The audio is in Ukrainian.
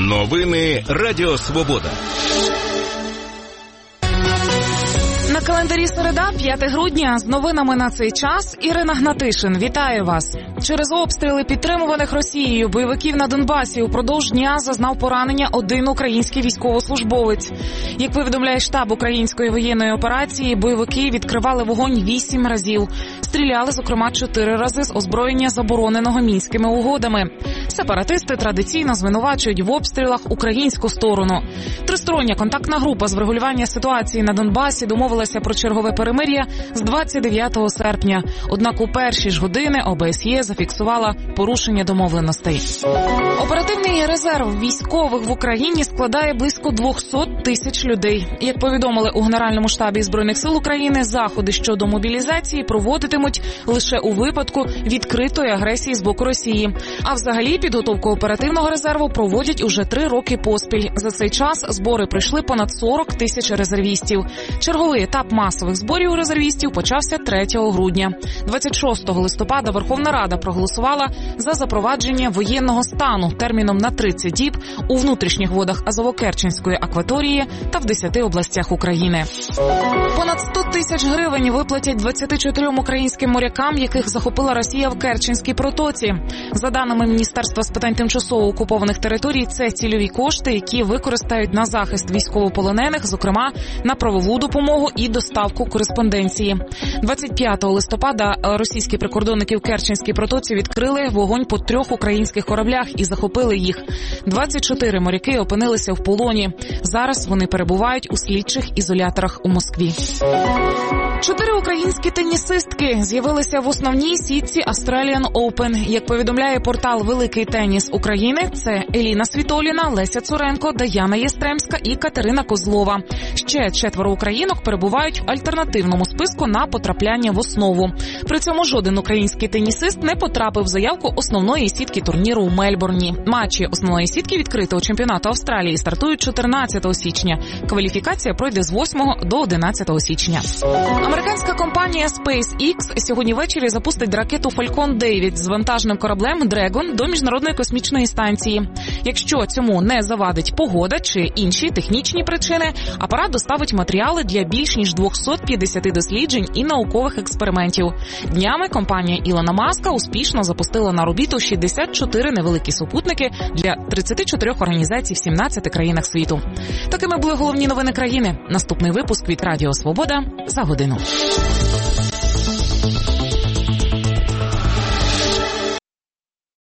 Новини Радіо Свобода. На календарі середа, 5 грудня. З новинами на цей час Ірина Гнатишин. Вітаю вас. Через обстріли підтримуваних Росією бойовиків на Донбасі упродовж дня зазнав поранення один український військовослужбовець. Як повідомляє штаб української воєнної операції, бойовики відкривали вогонь 8 разів. Стріляли, зокрема, 4 рази з озброєння, забороненого Мінськими угодами. Сепаратисти традиційно звинувачують в обстрілах українську сторону. Тристороння контактна група з врегулювання ситуації на Донбасі домовилася про чергове перемир'я з 29 серпня. Однак у перші ж години ОБСЄ зафіксувала порушення домовленостей. Оперативний резерв військових в Україні складає близько 200 тисяч людей. Як повідомили у Генеральному штабі Збройних сил України, заходи щодо мобілізації проводитимуть лише у випадку відкритої агресії з боку Росії. А взагалі підготовку оперативного резерву проводять уже 3 роки поспіль. За цей час збори пройшли понад 40 тисяч резервістів. Черговий етап масових зборів у резервістів почався 3 грудня. 26 листопада Верховна Рада проголосувала за запровадження воєнного стану терміном на 30 діб у внутрішніх водах Азово-Керченської акваторії та в 10 областях України. Понад 100 тисяч гривень виплатять 24 українським морякам, яких захопила Росія в Керченській протоці. За даними Міністерства з питань тимчасово окупованих територій, це цільові кошти, які використають на захист військовополонених, зокрема на правову допомогу і доставку кореспонденції. 25 листопада російські прикордонники в Керченській протоці відкрили вогонь по 3 українських кораблях і захопили їх. 24 моряки опинилися в полоні. Зараз вони перебувають у слідчих ізоляторах у Москві. 4 українські тенісистки з'явилися в основній сітці Australian Open. Як повідомляє портал «Великий теніс України», це Еліна Світоліна, Леся Цуренко, Даяна Єстремська і Катерина Козлова. Ще 4 українок перебувають в альтернативному списку на потрапляння в основу. При цьому жоден український тенісист не потрапив в заявку основної сітки турніру у Мельбурні. Матчі основної сітки відкритого чемпіонату Австралії стартують 14 січня. Кваліфікація пройде з 8 до 11 січня. Американська компанія SpaceX сьогодні ввечері запустить ракету Falcon 9 з вантажним кораблем Dragon до Міжнародної космічної станції. Якщо цьому не завадить погода чи інші технічні причини, апарат доставить матеріали для більш ніж 250 досліджень і наукових експериментів. Днями компанія Ілона Маска успішно запустила на орбіту 64 невеликі супутники для 34 організацій в 17 країнах світу. Такими були головні новини країни. Наступний випуск від Радіо Свобода за годину.